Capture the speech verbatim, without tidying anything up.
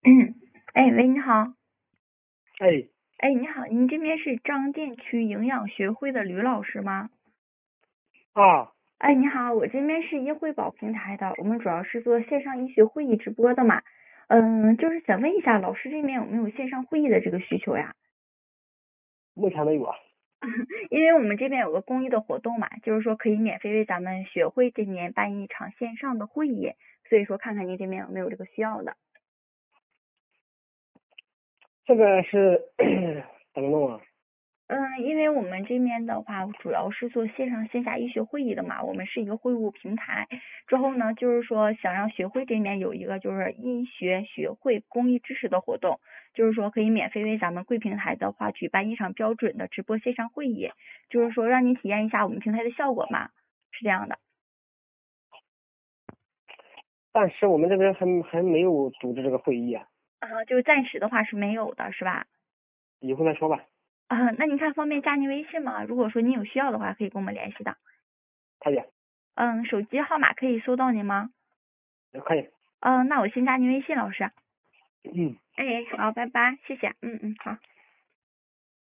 嗯，哎，喂，你好。 哎， 哎，你好，您这边是张店区营养学会的吕老师吗？ 啊， 哎，你好，我这边是医惠宝平台的，我们主要是做线上医学会议直播的嘛。嗯，就是想问一下，老师这边有没有线上会议的这个需求呀？ 目前没有啊。 因为我们这边有个公益的活动嘛，就是说可以免费为咱们学会这年办一场线上的会议，所以说看看您这边有没有这个需要的。 这个是怎么弄啊？ 嗯，因为我们这边的话，主要是做线上线下医学会议的嘛，我们是一个会务平台。之后呢，就是说想让学会这边有一个就是医学学会公益知识的活动，就是说可以免费为咱们贵平台的话举办一场标准的直播线上会议，就是说让你体验一下我们平台的效果嘛，是这样的。 但是我们这边还还没有组织这个会议啊， 啊，就是暂时的话是没有的，是吧？ 以后再说吧。 啊，那您看方便加您微信吗？如果说您有需要的话，可以跟我们联系的。 可以， 嗯，手机号码可以搜到您吗？ 可以。 嗯，那我先加您微信，老师。 嗯。 哎，好，拜拜，谢谢，嗯嗯，好。